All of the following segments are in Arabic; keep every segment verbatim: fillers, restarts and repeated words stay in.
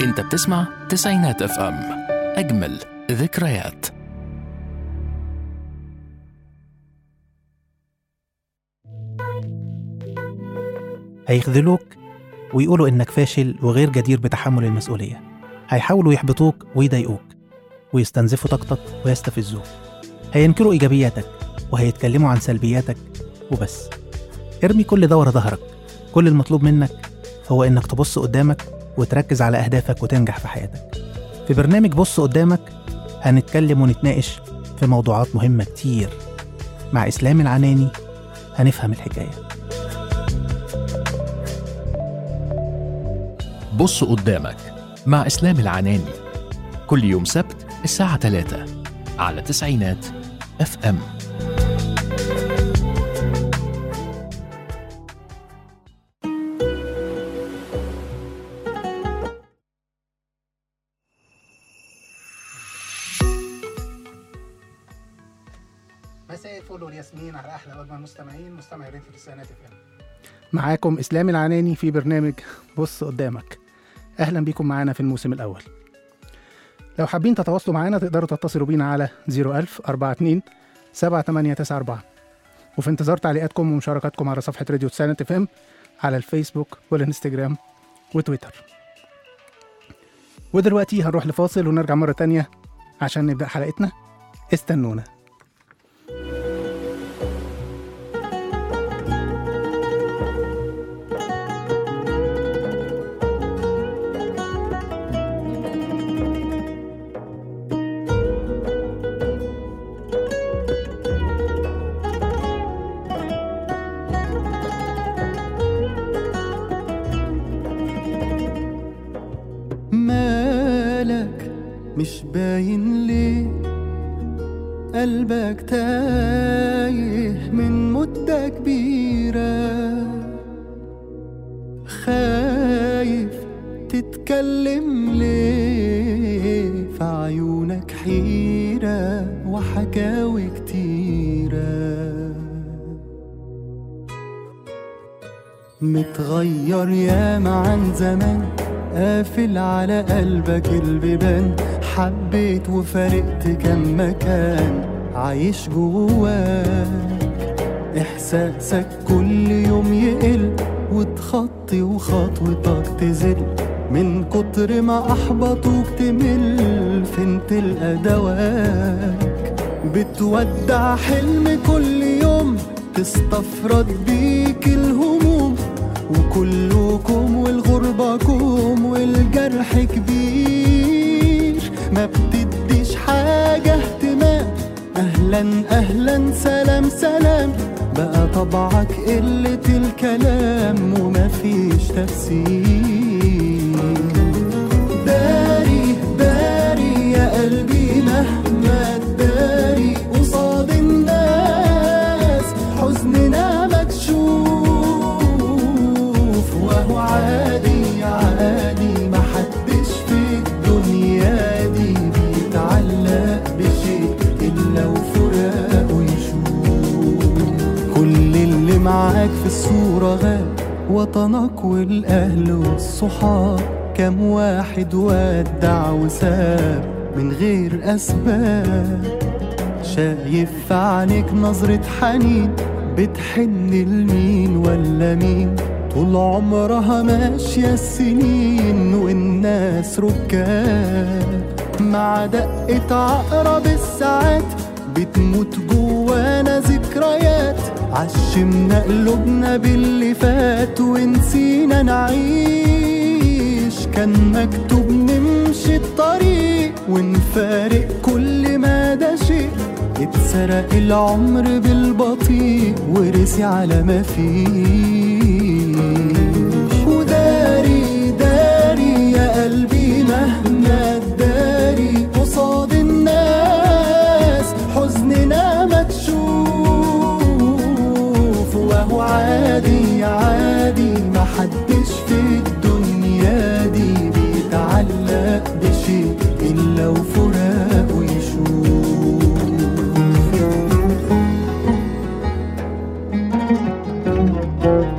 انت بتسمع تسعينات اف ام، اجمل ذكريات. هيخذلوك ويقولوا إنك فاشل وغير جدير بتحمل المسؤولية. هيحاولوا يحبطوك ويضايقوك ويستنزفوا طاقتك ويستفزوك. هينكروا إيجابياتك وهيتكلموا عن سلبياتك وبس. ارمي كل ده ورا ظهرك. كل المطلوب منك هو إنك تبص قدامك وتركز على أهدافك وتنجح في حياتك. في برنامج بص قدامك هنتكلم ونتناقش في موضوعات مهمة كتير. مع إسلام العناني هنفهم الحكاية. بص قدامك مع إسلام العناني، كل يوم سبت الساعة ثلاثة على تسعينات اف ام. مساء الفل والياسمين على احلى واجمل مستمعين مستمعين في تسعينات اف ام. معاكم اسلام العناني في برنامج بص قدامك. اهلا بيكم معانا في الموسم الاول. لو حابين تتواصلوا معانا تقدروا تتصلوا بينا على صفر ألف أربعة اتنين سبعة تمانية تسعة أربعة، وفي انتظار تعليقاتكم ومشاركاتكم على صفحة راديو تسعينات اف ام على الفيسبوك والانستجرام وتويتر. ودلوقتي هنروح لفاصل ونرجع مرة تانية عشان نبدأ حلقتنا. استنونا. مش باين ليه قلبك تايه من مدة كبيرة، خايف تتكلم ليه، في عيونك حيرة وحكاوي كتيرة. متغير ياما عن زمان، قافل على قلبك البيبان، حبيت وفارقت كم مكان عايش جواك. إحساسك كل يوم يقل وتخطي وخطوتك تزل، من كتر ما أحبطوك تمل، فين تلقى دواك. بتودع حلم كل يوم تستفرد بيك الهموم، وكلكم والغربة كوم والجرح كبير، ما بتديش حاجة اهتمام. أهلا أهلا سلام سلام، بقى طبعك قلة الكلام ومفيش تفسير. داري داري يا قلبي مهما تداري، قصاد الناس حزننا مكشوف، وهو عادي عادي محدش في الدنيا دي بيتعلق بشيء إلا وفراقه يشوف. كل اللي معاك في الصورة غاب، وطنك والأهل والصحاب، كم واحد ودع وساب من غير أسباب. شايف في عينيك نظرة حنين، بتحن لمين ولا مين، طول عمرها ماشية السنين والناس ركاب. مع دقة عقرب الساعات بتموت جوانا ذكريات، عشمنا قلوبنا باللي فات ونسينا نعيش. كان مكتوب نمشي الطريق ونفارق كل ما ده شيء، اتسرق العمر بالبطيء ورسي على ما فيش. وداري داري يا قلبي مهما تداري، قصاد الناس حزننا مكشوف، وهو عادي عادي محدش في الدنيا دي بيتعلق بشيء إلا وفراقه يشوف.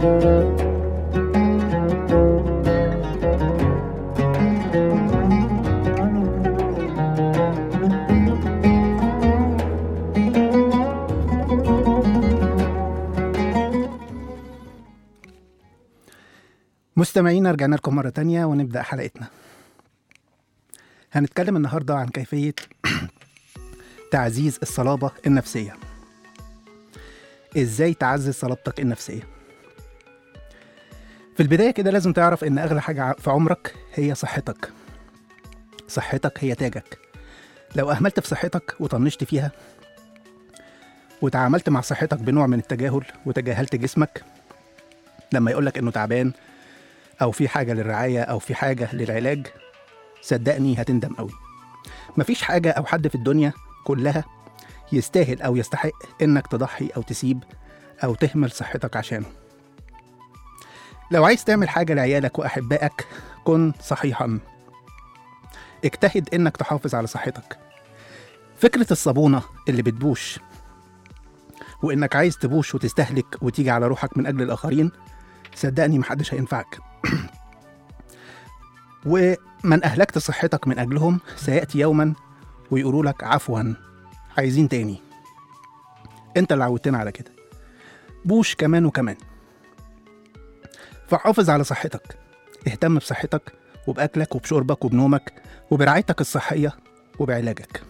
مستمعينا، رجعنا لكم مرة تانية ونبدأ حلقتنا. هنتكلم النهاردة عن كيفية تعزيز الصلابة النفسية. إزاي تعزز صلابتك النفسية؟ في البداية كده لازم تعرف إن أغلى حاجة في عمرك هي صحتك. صحتك هي تاجك. لو أهملت في صحتك وطنشت فيها وتعاملت مع صحتك بنوع من التجاهل وتجاهلت جسمك لما يقولك إنه تعبان أو في حاجة للرعاية أو في حاجة للعلاج، صدقني هتندم قوي. مفيش حاجة أو حد في الدنيا كلها يستاهل أو يستحق إنك تضحي أو تسيب أو تهمل صحتك عشانه. لو عايز تعمل حاجة لعيالك وأحبائك كن صحيحا. اجتهد إنك تحافظ على صحتك. فكرة الصابونة اللي بتبوش وإنك عايز تبوش وتستهلك وتيجي على روحك من أجل الآخرين، صدقني محدش هينفعك. ومن أهلكت صحتك من أجلهم سيأتي يوما ويقولوا لك عفوا، عايزين تاني. انت اللي عودتنا على كده. بوش كمان وكمان. فحافظ على صحتك. اهتم بصحتك وبأكلك وبشربك وبنومك وبرعايتك الصحية وبعلاجك.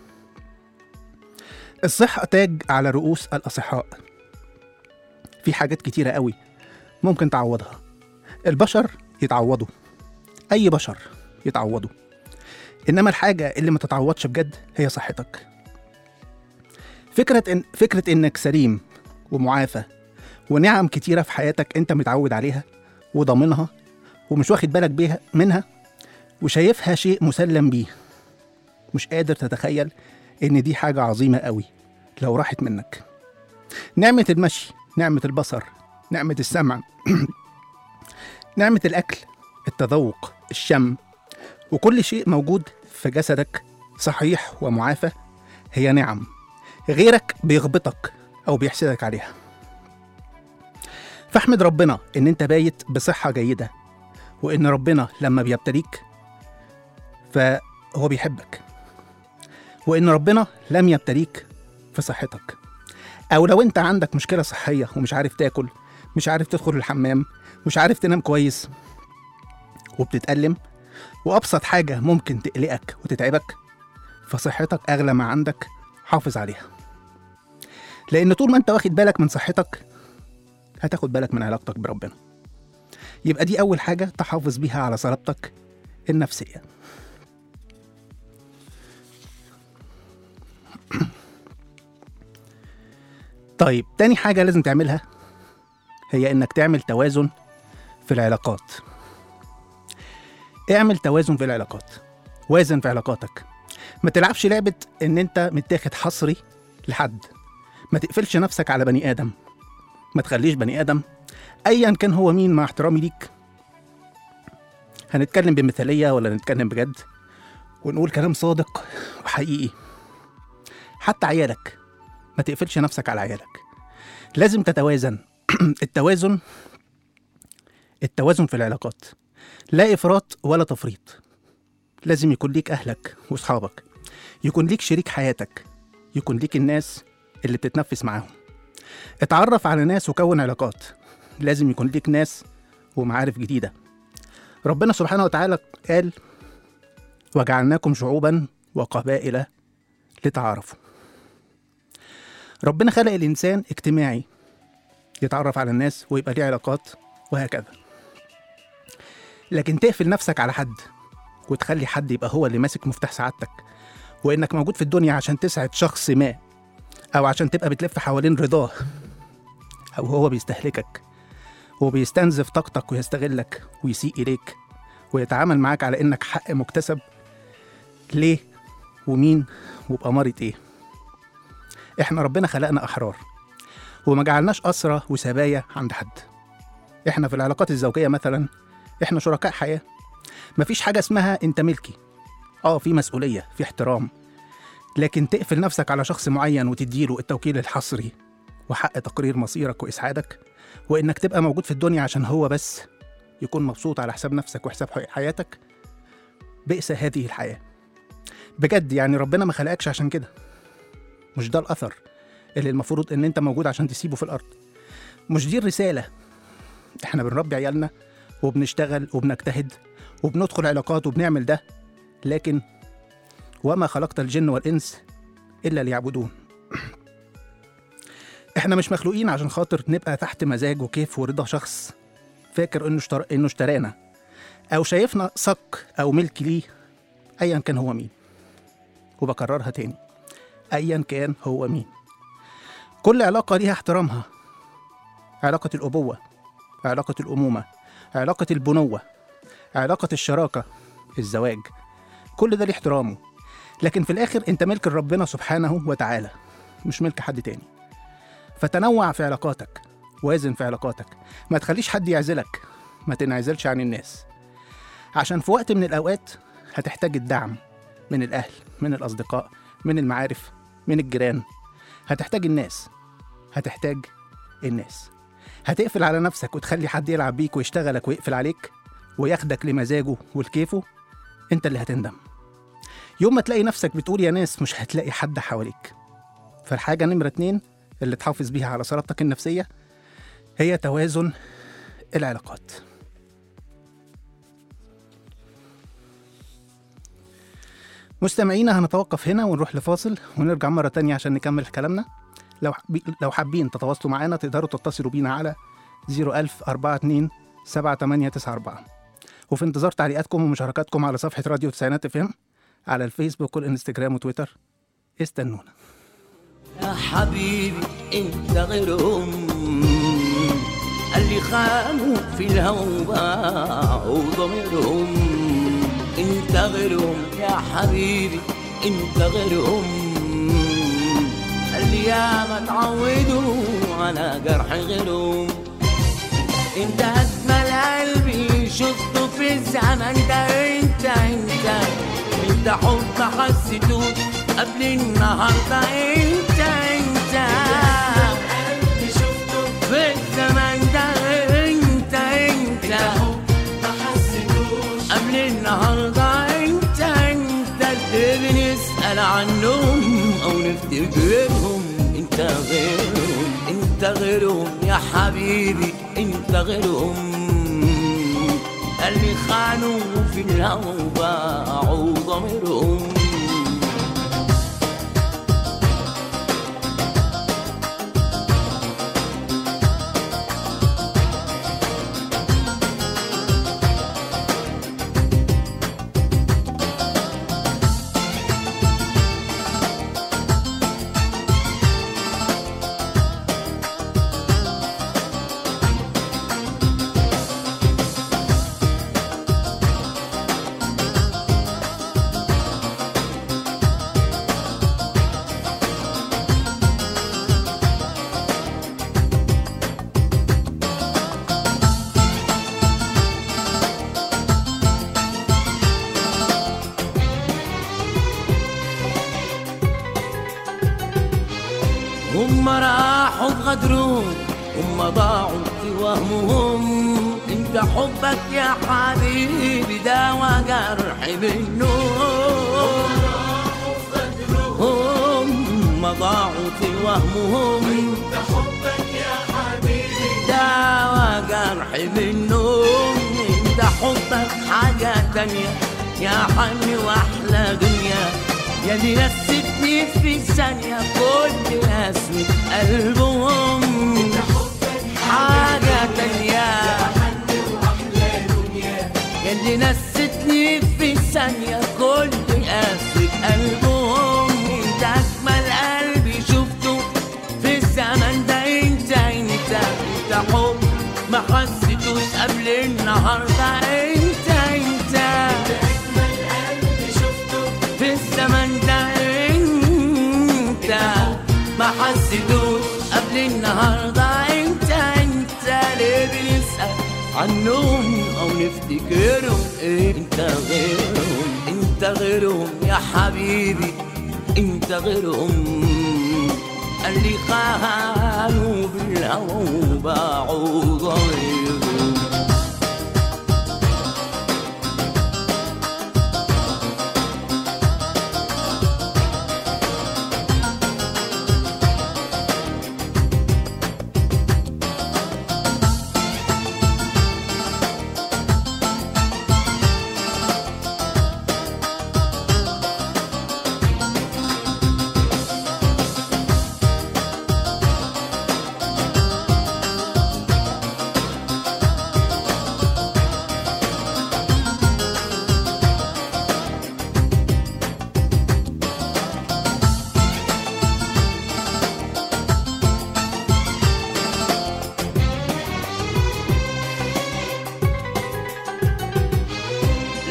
الصحة تاج على رؤوس الأصحاء. في حاجات كتيرة قوي ممكن تعوضها. البشر يتعوضوا، أي بشر يتعوضوا، إنما الحاجة اللي ما تتعوضش بجد هي صحتك. فكرة إن فكرة إنك سليم ومعافى ونعم كتيرة في حياتك أنت متعود عليها وضامنها ومش واخد بالك بيها منها وشايفها شيء مسلم بيه، مش قادر تتخيل إن دي حاجة عظيمة قوي لو راحت منك. نعمة المشي، نعمة البصر، نعمة السمع، نعمة الأكل، التذوق، الشم، وكل شيء موجود في جسدك صحيح ومعافى هي نعم. غيرك بيغبطك أو بيحسدك عليها. فاحمد ربنا إن أنت بايت بصحة جيدة، وإن ربنا لما بيبتليك فهو بيحبك، وإن ربنا لم يبتليك في صحتك. أو لو أنت عندك مشكلة صحية ومش عارف تاكل، مش عارف تدخل الحمام، مش عارف تنام كويس وبتتألم، وأبسط حاجة ممكن تقلقك وتتعبك، فصحتك أغلى ما عندك، حافظ عليها. لأن طول ما أنت واخد بالك من صحتك هتاخد بالك من علاقتك بربنا. يبقى دي أول حاجة تحافظ بيها على صلابتك النفسية. طيب، تاني حاجة لازم تعملها هي إنك تعمل توازن في العلاقات. اعمل توازن في العلاقات. وازن في علاقاتك. ما تلعبش لعبة إن أنت متاخد حصري لحد. ما تقفلش نفسك على بني آدم. ما تخليش بني آدم أيا كان هو مين، مع احترامي ليك، هنتكلم بمثالية ولا نتكلم بجد ونقول كلام صادق وحقيقي. حتى عيالك ما تقفلش نفسك على عيالك. لازم تتوازن. التوازن التوازن في العلاقات، لا إفراط ولا تفريط. لازم يكون ليك أهلك وأصحابك، يكون ليك شريك حياتك، يكون ليك الناس اللي بتتنفس معاهم. اتعرف على ناس وكون علاقات. لازم يكون ليك ناس ومعارف جديدة. ربنا سبحانه وتعالى قال: وجعلناكم شعوبا وقبائل لتعارفوا. ربنا خلق الإنسان اجتماعي، يتعرف على الناس ويبقى ليه علاقات وهكذا. لكن تقفل نفسك على حد وتخلي حد يبقى هو اللي ماسك مفتاح سعادتك، وإنك موجود في الدنيا عشان تسعد شخص ما، أو عشان تبقى بتلف حوالين رضاه، أو هو بيستهلكك وبيستنزف طاقتك ويستغلك ويسيء إليك ويتعامل معاك على إنك حق مكتسب. ليه ومين وبأمارة إيه؟ إحنا ربنا خلقنا أحرار وما جعلناش أسرة وسبايا عند حد. إحنا في العلاقات الزوجية مثلا إحنا شركاء حياة. مفيش حاجة اسمها أنت ملكي. آه في مسؤولية، في احترام، لكن تقفل نفسك على شخص معين وتديله التوكيل الحصري وحق تقرير مصيرك وإسعادك، وإنك تبقى موجود في الدنيا عشان هو بس يكون مبسوط على حساب نفسك وحساب حياتك. بئس هذه الحياة بجد. يعني ربنا ما خلقكش عشان كده. مش ده الأثر اللي المفروض إن أنت موجود عشان تسيبه في الأرض. مش دي الرسالة. إحنا بنربي عيالنا وبنشتغل وبنجتهد وبندخل علاقات وبنعمل ده، لكن وما خلقت الجن والإنس إلا ليعبدون. إحنا مش مخلوقين عشان خاطر نبقى تحت مزاج وكيف ورضا شخص فاكر إنه اشتر... إنه اشترانا أو شايفنا صك أو ملك ليه، أيا كان هو مين. وبكررها تاني، أيا كان هو مين. كل علاقة ليها احترامها، علاقة الأبوة، علاقة الأمومة، علاقة البنوة، علاقة الشراكة، الزواج، كل ده ليه احترامه. لكن في الآخر أنت ملك ربنا سبحانه وتعالى، مش ملك حد تاني. فتنوع في علاقاتك، وازن في علاقاتك، ما تخليش حد يعزلك، ما تنعزلش عن الناس، عشان في وقت من الأوقات هتحتاج الدعم من الأهل، من الأصدقاء، من المعارف، من الجيران. هتحتاج الناس، هتحتاج الناس. هتقفل على نفسك وتخلي حد يلعب بيك ويشتغلك ويقفل عليك وياخدك لمزاجه ولكيفه، انت اللي هتندم. يوم ما تلاقي نفسك بتقول يا ناس مش هتلاقي حد حواليك. فالحاجة نمرة اتنين اللي تحافظ بيها على سلامتك النفسية هي توازن العلاقات. مستمعينا هنتوقف هنا ونروح لفاصل ونرجع مرة تانية عشان نكمل كلامنا. لو لو حابين تتواصلوا معنا تقدروا تتصلوا بينا على صفر ألف أربعة اتنين سبعة تمانية تسعة أربعة، وفي انتظار تعليقاتكم ومشاركاتكم على صفحة راديو تسعينات اف ام على الفيسبوك والانستجرام وتويتر. استنونا. يا حبيبي انت غيرهم اللي خانوا في الهوى باعوا ضميرهم، انت غيرهم يا حبيبي انت غيرهم اللي ياما تعودوا على جرح غيرهم. انت اجمل قلبي شفته في الزمن ده، انت انت انت حب حسيته قبل النهارده، انت انت قلبي شفته في الزمن ده، انت انت حب حسيتوش قبل النهارده، انت انت اللي بنسأل عنهم او نفتكرهم، انت غيرهم انت غيرهم يا حبيبي انت غيرهم اللي خانوا في الهوى وباعوا ضميرهم. هم راحوا بغدرون هم ضاعوا في وهمهم، انت حبك يا حبيبي داوى جرحي بالنوم. هم ضاعوا في وهمهم انت حبك يا حبيبي داوى جرحي بالنوم. انت حبك حاجة تانية يا حني واحلى دنيا، يا دي نستني في ثانية كل اسمة قلبهم. انت حبك حاجة تانية يا حني واحلى دنيا، يا دي نستني في ثانية كل اسمة قلبهم. انت اجمل قلبي شفته في الزمن ده، انت انت انت حب ما حسيتوش قبل النهارده، انت انت اجمل قلبي شفته في الزمن ده، انت ما حسيتوش قبل النهارده، انت انت ليه بنسأل عنهم او نفتكرهم، انت غيرهم انت غيرهم يا حبيبي انت غيرهم اللي خانوا بالهوى وباعوا ضميرهم.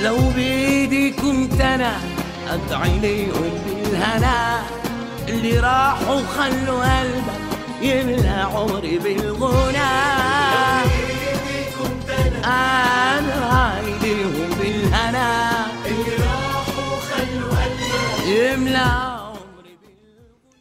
لو بإيدي كنت أنا أدعي ليهم بالهنا اللي راحوا خلوا قلبك يملى عمري بالغنى. أدعي ليهم بالهنا اللي راحوا خلوا قلبك يملى عمري بالغنى.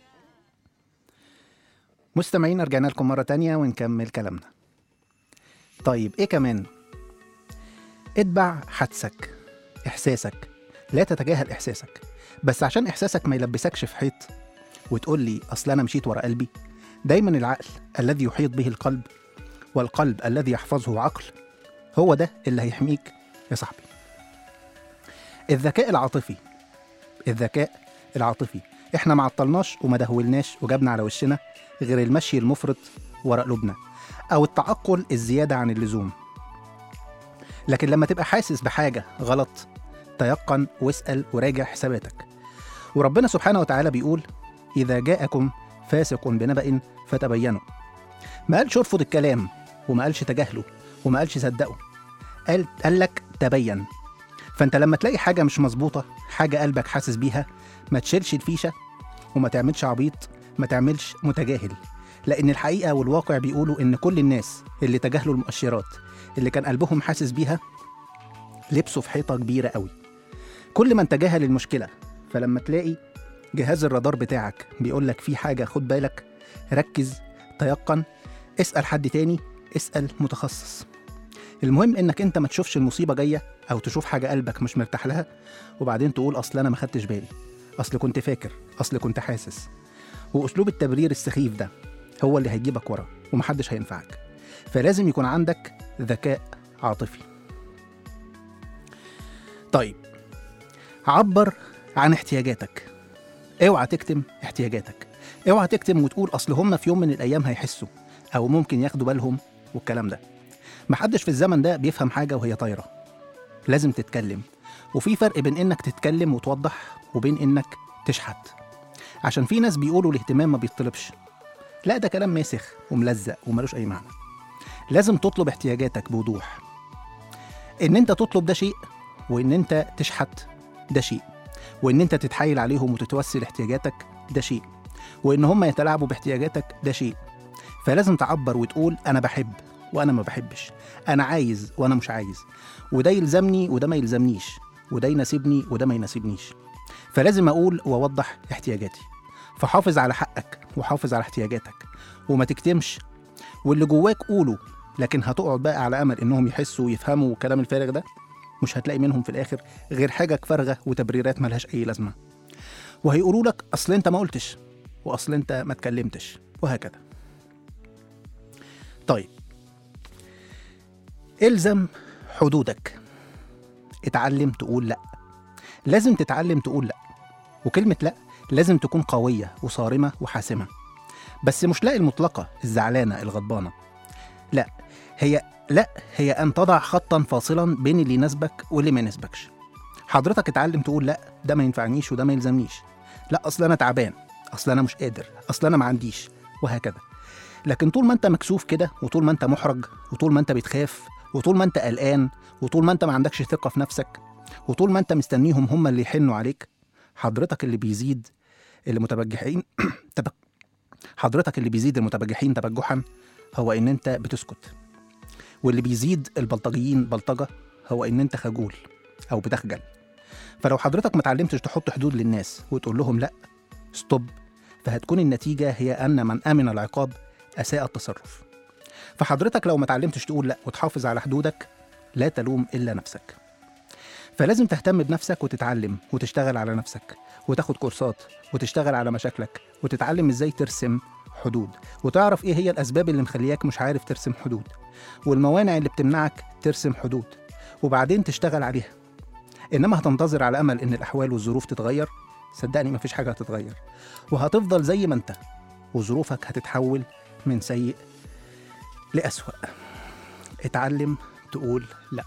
مستمعين، رجعنا لكم مرة تانية ونكمل كلامنا. طيب ايه كمان؟ اتبع حدسك، احساسك، لا تتجاهل احساسك. بس عشان احساسك ما يلبسكش في حيط وتقول لي اصل انا مشيت ورا قلبي. دايما العقل الذي يحيط به القلب والقلب الذي يحفظه عقل هو ده اللي هيحميك يا صاحبي. الذكاء العاطفي الذكاء العاطفي احنا ما عطلناش وما دهولناش وجبنا على وشنا غير المشي المفرط ورا قلوبنا او التعقل الزيادة عن اللزوم. لكن لما تبقى حاسس بحاجة غلط تيقن واسأل وراجع حساباتك. وربنا سبحانه وتعالى بيقول إذا جاءكم فاسق بنبأ فتبينوا. ما قالش ارفض الكلام وما قالش تجاهله وما قالش صدقه، قال قال لك تبين. فانت لما تلاقي حاجة مش مظبوطة، حاجة قلبك حاسس بيها، ما تشيلش الفيشة وما تعملش عبيط، ما تعملش متجاهل. لأن الحقيقة والواقع بيقولوا إن كل الناس اللي تجاهلوا المؤشرات اللي كان قلبهم حاسس بيها لبسوا في حيطة كبيرة قوي. كل ما تجاهل المشكلة، فلما تلاقي جهاز الرادار بتاعك بيقول لك في حاجة خد بالك، ركز، تيقن، اسأل حد تاني، اسأل متخصص. المهم إنك أنت ما تشوفش المصيبة جاية أو تشوف حاجة قلبك مش مرتاح لها وبعدين تقول أصل أنا ما خدتش بالي، أصل كنت فاكر، أصل كنت حاسس. وأسلوب التبرير السخيف ده هو اللي هيجيبك ورا ومحدش هينفعك. فلازم يكون عندك ذكاء عاطفي. طيب، عبر عن احتياجاتك. اوعى تكتم احتياجاتك، اوعى تكتم وتقول اصل هم في يوم من الايام هيحسوا او ممكن ياخدوا بالهم والكلام ده. محدش في الزمن ده بيفهم حاجة وهي طايرة. لازم تتكلم، وفي فرق بين انك تتكلم وتوضح وبين انك تشحت. عشان في ناس بيقولوا الاهتمام ما بيطلبش. لا، ده كلام ماسخ وملزق وملوش اي معنى. لازم تطلب احتياجاتك بوضوح. ان انت تطلب ده شيء، وان انت تشحت ده شيء، وان انت تتحايل عليهم وتتوسل احتياجاتك ده شيء، وان هم يتلاعبوا باحتياجاتك ده شيء. فلازم تعبر وتقول انا بحب وانا ما بحبش، انا عايز وانا مش عايز، وده يلزمني وده ما يلزمنيش، وده يناسبني وده ما يناسبنيش. فلازم اقول واوضح احتياجاتي. فحافظ على حقك وحافظ على احتياجاتك وما تكتمش، واللي جواك قوله. لكن هتقعد بقى على امل انهم يحسوا ويفهموا كلام الفارغ ده، مش هتلاقي منهم في الاخر غير حاجه فارغه وتبريرات ملهاش اي لازمه. وهيقولوا لك اصل انت ما قلتش، واصل انت ما اتكلمتش، وهكذا. طيب، الزم حدودك. اتعلم تقول لا. لازم تتعلم تقول لا. وكلمه لا لازم تكون قويه وصارمه وحاسمه. بس مش لا المطلقه الزعلانه الغضبانه. لا، هي لا هي ان تضع خطا فاصلا بين اللي يناسبك واللي ما يناسبكش. حضرتك اتعلم تقول لا، ده ما ينفعنيش وده ما يلزمنيش. لا، اصل انا تعبان، اصل انا مش قادر، اصل انا ما عنديش، وهكذا. لكن طول ما انت مكسوف كده، وطول ما انت محرج، وطول ما انت بتخاف، وطول ما انت قلقان، وطول ما انت ما عندكش ثقه في نفسك، وطول ما انت مستنيهم هم اللي يحنوا عليك، حضرتك اللي بيزيد المتبجحين حضرتك اللي بيزيد المتبجحين تبجحا هو ان انت بتسكت. واللي بيزيد البلطجيين بلطجه هو ان انت خجول او بتخجل. فلو حضرتك ما اتعلمتش تحط حدود للناس وتقول لهم لا، ستوب، فهتكون النتيجه هي ان من امن العقاب اساء التصرف. فحضرتك لو ما اتعلمتش تقول لا وتحافظ على حدودك، لا تلوم الا نفسك. فلازم تهتم بنفسك وتتعلم وتشتغل على نفسك وتاخد كورسات وتشتغل على مشاكلك وتتعلم ازاي ترسم حدود، وتعرف ايه هي الاسباب اللي مخلياك مش عارف ترسم حدود، والموانع اللي بتمنعك ترسم حدود، وبعدين تشتغل عليها. انما هتنتظر على امل ان الاحوال والظروف تتغير، صدقني مفيش حاجه هتتغير، وهتفضل زي ما انت، وظروفك هتتحول من سيء لأسوأ. اتعلم تقول لا.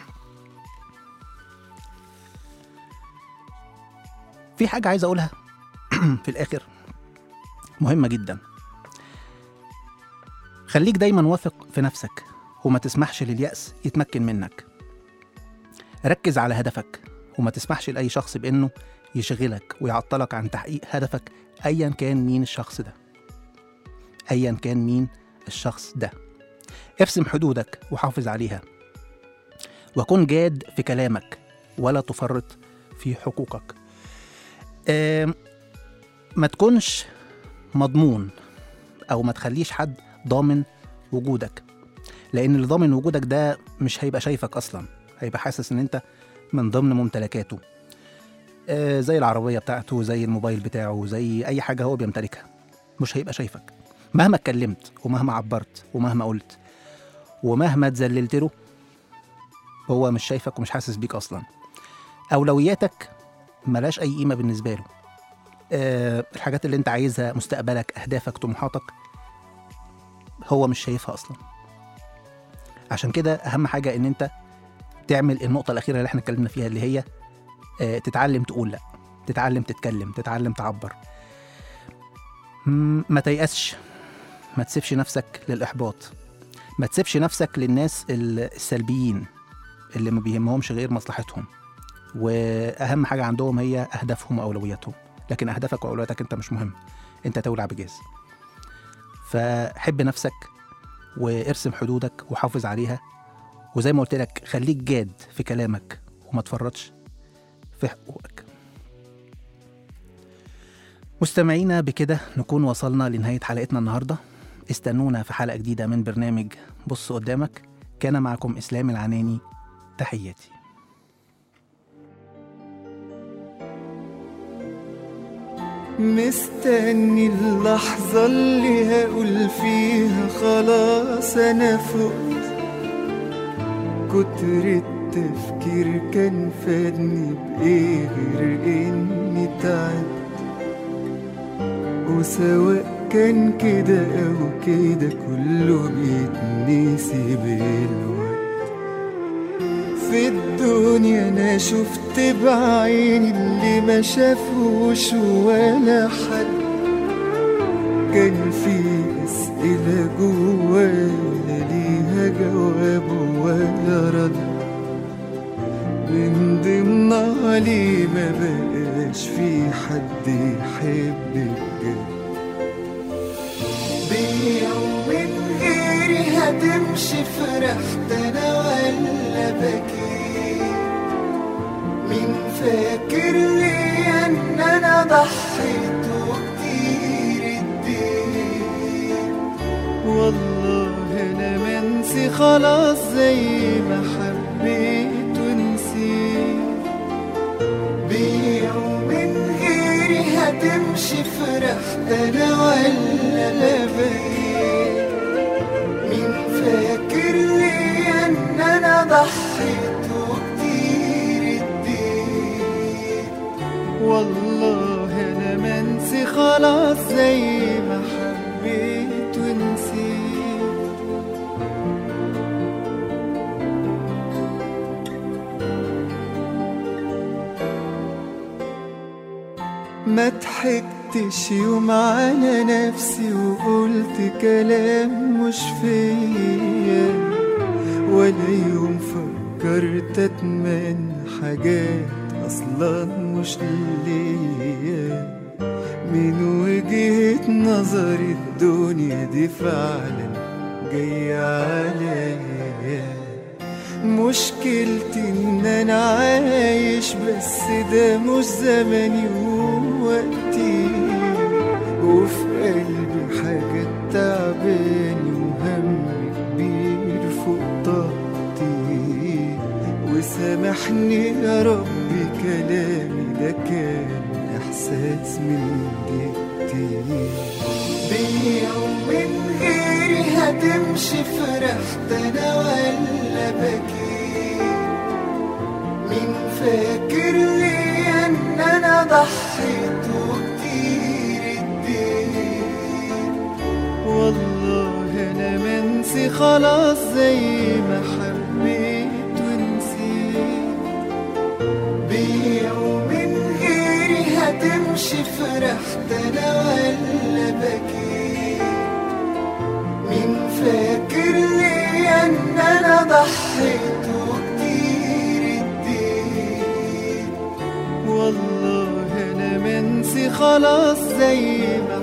في حاجة عايز أقولها في الآخر مهمة جدا. خليك دايما واثق في نفسك وما تسمحش لليأس يتمكن منك. ركز على هدفك وما تسمحش لأي شخص بأنه يشغلك ويعطلك عن تحقيق هدفك، أيا كان مين الشخص ده أيا كان مين الشخص ده ارسم حدودك وحافظ عليها، وكن جاد في كلامك ولا تفرط في حقوقك. آه ما تكونش مضمون أو ما تخليش حد ضامن وجودك، لأن اللي ضامن وجودك ده مش هيبقى شايفك أصلا، هيبقى حاسس إن أنت من ضمن ممتلكاته، آه زي العربية بتاعته، زي الموبايل بتاعه، زي أي حاجة هو بيمتلكها، مش هيبقى شايفك مهما اتكلمت ومهما عبرت ومهما قلت ومهما تذللت له، هو مش شايفك ومش حاسس بيك أصلا. أولوياتك ملاش أي قيمة بالنسبة له. أه الحاجات اللي انت عايزها، مستقبلك، أهدافك، طموحاتك، هو مش شايفها أصلا. عشان كده أهم حاجة إن انت تعمل النقطة الأخيرة اللي احنا اتكلمنا فيها، اللي هي أه تتعلم تقول لأ، تتعلم تتكلم، تتعلم تعبر. ما تيأسش، ما تسيبش نفسك للإحباط، ما تسيبش نفسك للناس السلبيين اللي ما بيهمهمش غير مصلحتهم، وأهم حاجة عندهم هي أهدافهم وأولوياتهم، لكن أهدافك وأولوياتك أنت مش مهم، أنت تولع بجاز. فحب نفسك وارسم حدودك وحافظ عليها، وزي ما قلت لك خليك جاد في كلامك وما تفرطش في حقوقك. مستمعينا، بكده نكون وصلنا لنهاية حلقتنا النهاردة. استنونا في حلقة جديدة من برنامج بص قدامك. كان معكم إسلام العناني، تحياتي. مستني اللحظة اللي هقول فيها خلاص أنا فقت، كتر التفكير كان فادني بإيه غير إني تعبت، وسواء كان كده أو كده كله بيتنسي بالوقت. في الدنيا أنا شفت بعيني اللي ما شافوش ولا حد، كان في أسئلة جوايا ولا ليها جواب ولا رد، من ضمنها ليه ما بقاش في حد يحب بجد. بيوم من غيري هتمشي فرحت أنا ولا بكيت، مين فاكر لي أن أنا ضحيت وكتير اديت، والله أنا منسي خلاص زي ما حبيت ونسيت. بيوم من غيري هتمشي فرحت أنا ولا بكيت، مين فاكر لي أن أنا ضحيت وكتير اديت، والله أنا منسي خلاص زي ما حبيت ونسيت. ما ضحكتش يوم على نفسي وقلت كلام مش فيا، ولا يوم فكرت اتمنى حاجات اصلا مش ليا. من وجهة نظري الدنيا دي فعلا جاية عليا، مشكلتي ان انا عايش بس ده مش زماني ووقتي، وفي قلبي حاجات تعباني وهم كبير فوق طاقتي، وسامحني يا ربي كلامي ده كان احساس من جدتي. بيوم من غيري هتمشي فرحت انا ولا بكيت، مين فاكر لي ان انا ضحيت وكتير اديت، والله انا منسي خلاص زي ما حبيت ونسيت. بيوم من غيري هتمشي فرحت انا ولا بكيت، مين فاكر لي ان انا ضحيت وكتير اديت، خلاص زي ما